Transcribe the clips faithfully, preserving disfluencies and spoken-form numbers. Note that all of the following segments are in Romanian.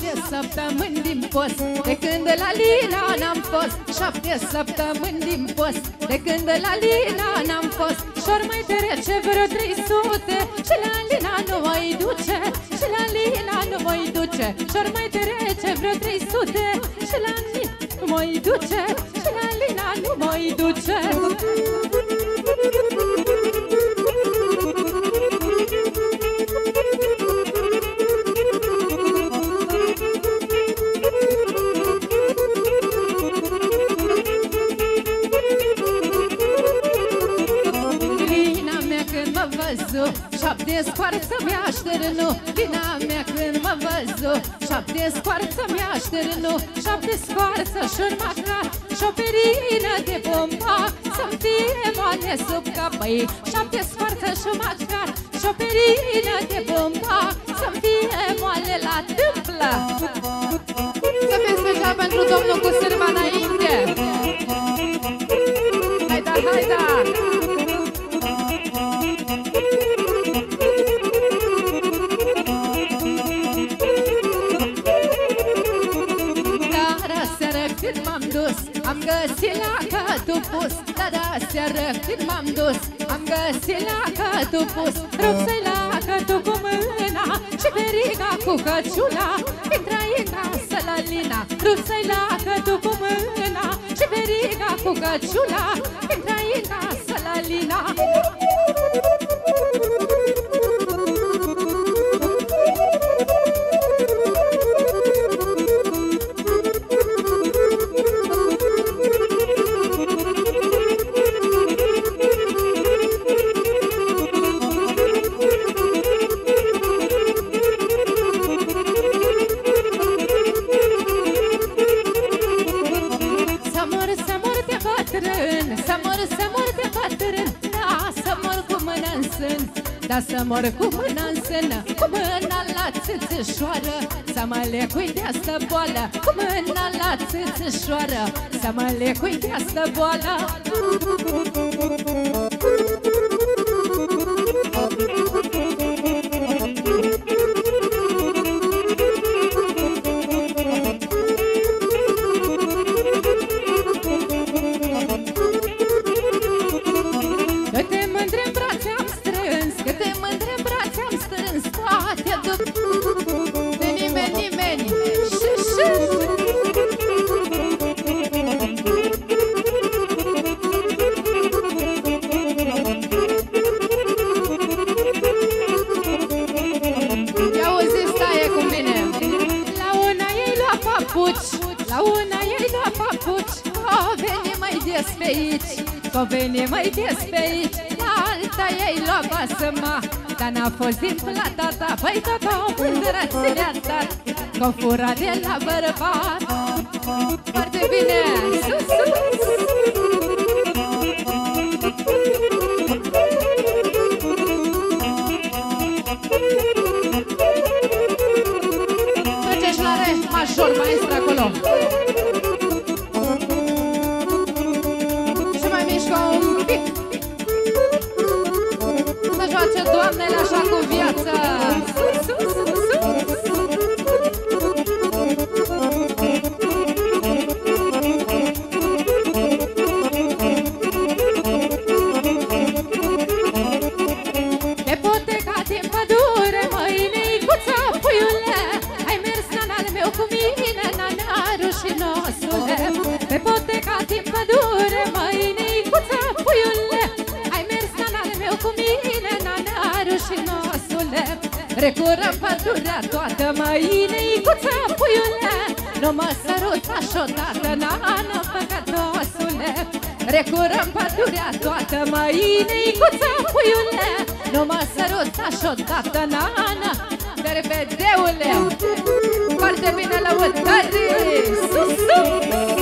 Șapte săptămâni din post, de când la Lina n-am fost. Șapte săptămâni din post, de când la Lina n-am fost. Și-or mai trece vreo trei sute, și la Lina nu mai duce, și la Lina nu mai duce. Și-or mai trece vreo trei sute, și la Lina nu mai duce, și la Lina nu mai duce. Șapte scoarță mi-așternu, Lina mea când mă văzu. Șapte scoarță mi-așternu, șapte scoarță și-un macar, și-o perină de bombac, să-mi fie moale sub capăi. Șapte scoarță și-un macar, și-o perină de bombac, să-mi fie moale la tâmplă. Să fie special pentru domnul cu sârma înainte. Hai da, hai da! Am găsit la cătul pus, da, da, seară când m-am dus. Am găsit la cătul pus, rupsă-i la cătul cu mâna și veriga cu căciula. Intra în casă la Lina, rupsă-i la cătul cu mâna și veriga cu căciula. Intra în casă la Lina. Da, să mor cu mâna în sână, cu mâna la țâțâșoară, să mă lecui de-asta boală, cu mâna la țâțâșoară, să mă lecui de-asta boală. Că veni mai des pe aici, la alta ei lua basă-ma, dar n-a fost din plata ta, păi tata o mândră ți-le-a dat, că fura de la bărbat. Foarte bine, sus, sus! Mergeți la re major, maestru acolo. Doamnele așa cu viață. Sus, sus, sus. Pe poteca din pădure, măinicuța, puiule, ai mers nanal meu cu mine, nana rușinosule. Pe poteca din pădure, măinicuța, puiule, ai mers nanal meu cu mine, rușinosule. Recurăm pădurea toată, măinicuța, puiule, nu mă sărutași odată, nana, păcătosule. Recurăm pădurea toată, măinicuța, puiule, nu mă sărutași odată, nana, derbedeule. Foarte bine, lăutări, sus, sus!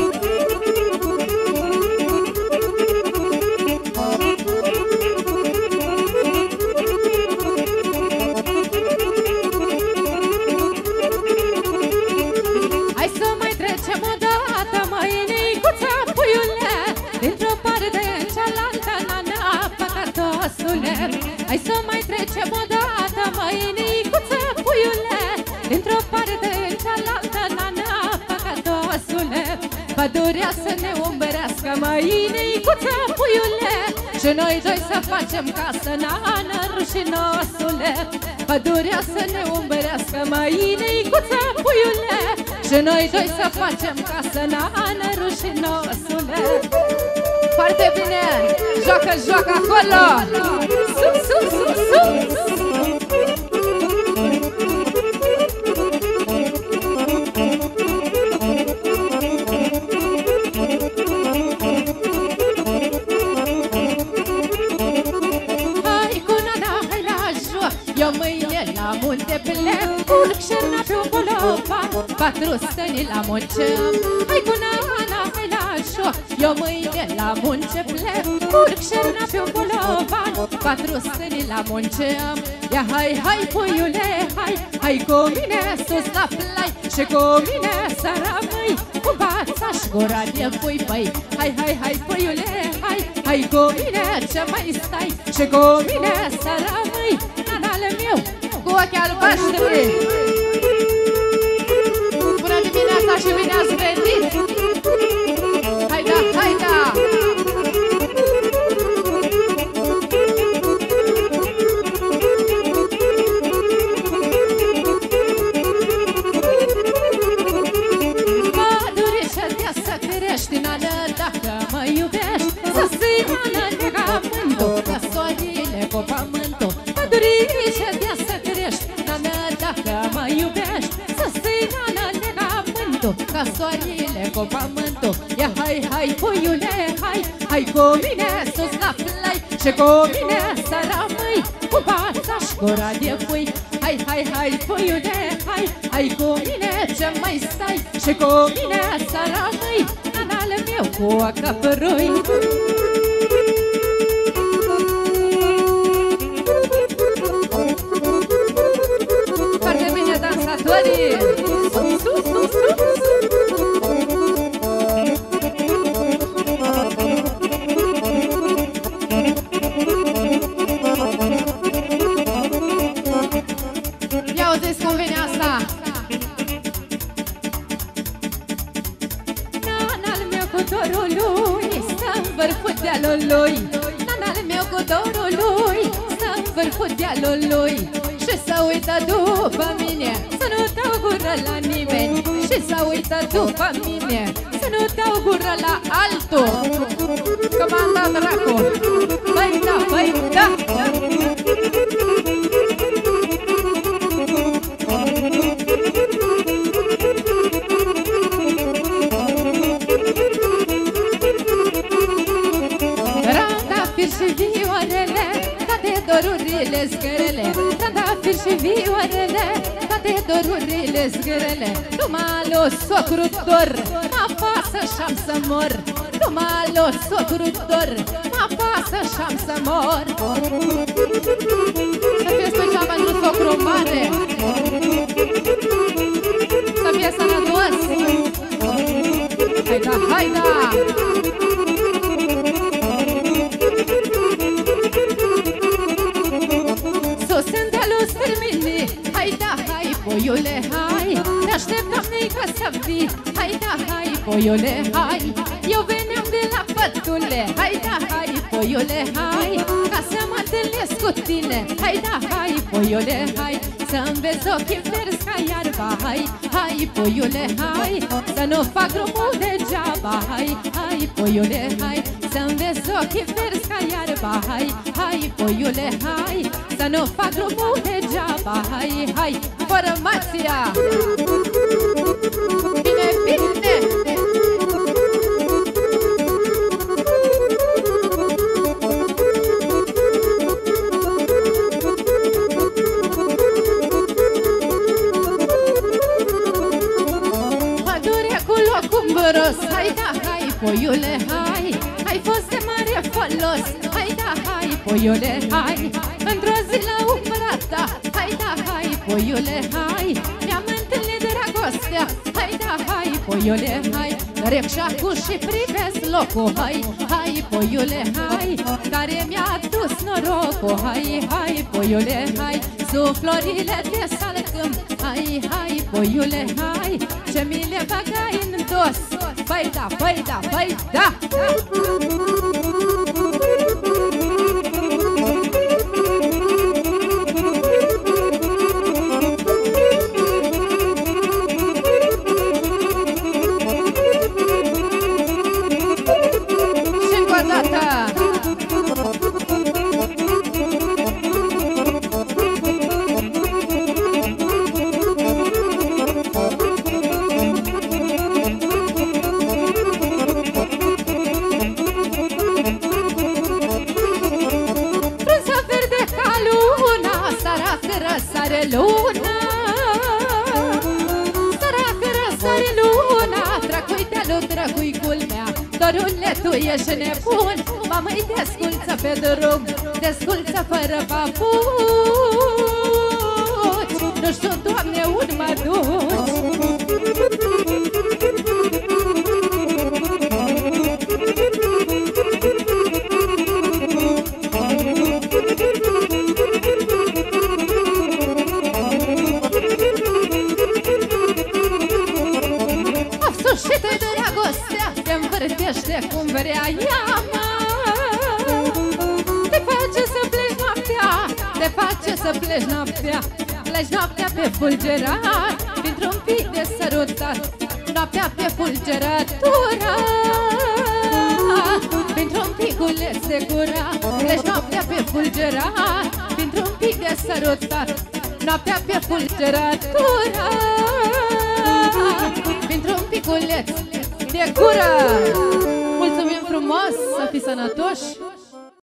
Hai să mai trecem odată, măinicuță, puiule, dintr-o parte în cealaltă nană, păcătosule. Pădurea să ne umbrească, măinicuță, puiule, și noi doi să facem casă, nană, rușinosule. Pădurea să ne umbrească, măinicuță, puiule, și noi doi să facem casă, nană, rușinosule. Foarte bine! Joacă, joacă acolo! Sus, sus, sus, sus! Eu mâine la munte plec, urc șerna pe un bolovan, patru stăni la munce. Hai cu nana, hai la joc. Eu mâine la munce plec, urc șerna pe un bolovan, patru stăni la munce. Ia hai, hai puiule, hai, hai cu mine sus la plai, și cu mine să rămâi cu bața-și gura de pui, băi. Hai, hai, hai puiule, hai, hai cu mine ce mai stai, și cu mine să rămâi, nanale meu, cu ochii albaștri. Bună dimineața și bine ați venit! Haida, haida! Pădurișă de să crești, nană, dacă mă iubești, să ții nană legământul, că sorile cu pământul. Pădurișă de să crești, nană, dacă mă iubești, să ții nană legământul, că sorile cu pământul. Ia hai, hai puiule, hai, hai cu mine sus la plai, și cu mine să rămâi cu bața-și gura de pui. Hai, hai, hai puiule, hai, hai cu mine ce mai stai, și cu mine să rămâi, nanale meu, cu acăpărui. Foarte bine, dansatorii! Sus, sus, sus, sus! Ia auziți cum vine asta! Nanal meu cu dorul lui stă-n vârful dealului, nanal meu cu dorul lui stă-n vârful dealului, și să uită după mine, să nu dau gură la nimeni, și să uită după mine, să nu dau gură la altul. Că m-am dat dracu. Băi da, băi da, da. Trandafiri și vioarele, toate dorurile zgărele, trandafiri și vioarele, toate dorurile zgărele. Numai l-o socru dor, mă pasă și-am să mor, numai l-o socru dor, mă pasă și-am să mor. Să fie special pentru socru mare, să fie sănătos. Haida, haida! Hai da, hai, boiule, hai, ne așteptăm noi ca să vii. Hai da, hai, boiule, hai, eu veneam de la pătule. Hai da, hai, boiule, hai, ca să mă întâlnesc cu tine. Hai da, hai, boiule, hai, să-mi vezi ochii verzi ca iarba. Hai, hai, boiule, hai, să nu fac drumul degeaba. Hai, hai, boiule, hai, să-mi vezi ochii verzi ca iarba. Hai, hai, boiule, hai, să nu fac drumul degeaba. Hai, hai, formația! Bine, bine! Pădurea cu locul îmbăros. Hai da, hai, boiule, hai, ai fost de mare folos. Hai da, hai, boiule, hai, într-o zi la umbra ta. Hai da, hai, boiule, hai, ne-am întâlnit dragostea. Hai da, hai, boiule, hai, rec și acum și privesc locul. Hai, hai, boiule, hai, care mi-a dus norocul. Hai, hai, boiule, hai, sub florile de salcă. lăsăm. Hai, hai, boiule, hai, ce mi le băgai în dos. Păi da, păi da, păi da, da. Răsare luna, săracă răsare luna, trăcui de-alu, trăcui culmea. Dorule, tu ești nebun, mamă-i desculță pe drum, desculță fără papuci. Nu știu, Doamne, unde mă duci. Și-te dragostea te învârtește cum vrea ea, mă. Te face să pleci noaptea, te face să pleci noaptea. Pleci noaptea pe fulgerat, printr-un pic de sărutat. Noaptea pe fulgeratura, printr-un piculeț de gura. Pleci noaptea pe fulgerat, printr-un pic de sărutat. Noaptea pe fulgeratura, printr-un piculeț de gură. Mulțumim frumos, să fii sănătoși.